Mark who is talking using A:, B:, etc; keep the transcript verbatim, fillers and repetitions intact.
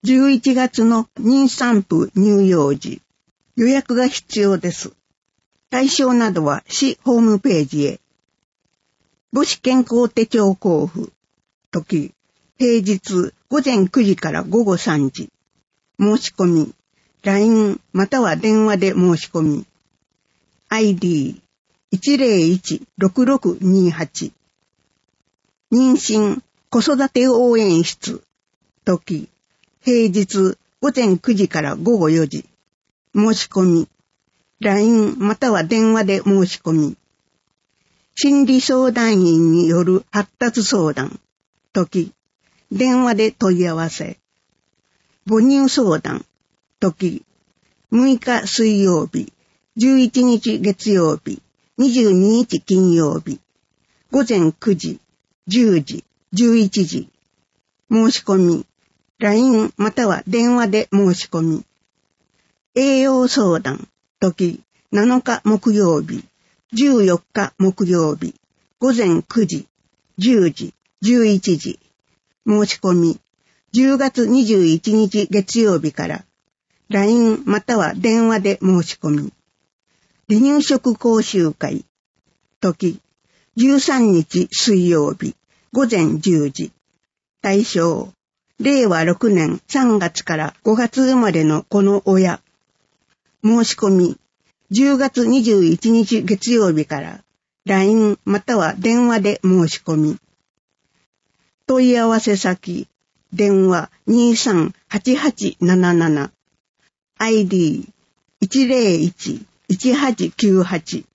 A: じゅういちがつの妊産婦乳幼児、予約が必要です。対象などは市ホームページへ。母子健康手帳交付。時、平日ごぜんくじからごごさんじ。申し込み、ライン または電話で申し込み。アイディーいちゼロいちろくろくにはち。妊娠子育て応援室。時、平日ごぜんくじからごごよじ。申し込み、ライン または電話で申し込み。心理相談員による発達相談。時、電話で問い合わせ。母乳相談。時、むいか水曜日、じゅういちにち月曜日、にじゅうににち金曜日、ごぜんくじ、じゅうじ、じゅういちじ。申し込み、ライン または電話で申し込み。栄養相談。時、なのか木曜日、じゅうよっか木曜日、ごぜんくじ、じゅうじ、じゅういちじ。申し込み、じゅうがつにじゅういちにち月曜日から、ライン または電話で申し込み。離乳食講習会。時、じゅうさんにち水曜日、ごぜんじゅうじ。対象、れいわろくねんさんがつからごがつ生まれの子の親。申し込み、じゅうがつにじゅういちにち月曜日から、ライン または電話で申し込み。問い合わせ先、電話 にさんはちはちなななな、アイディーいちゼロいちいちはちきゅうはち。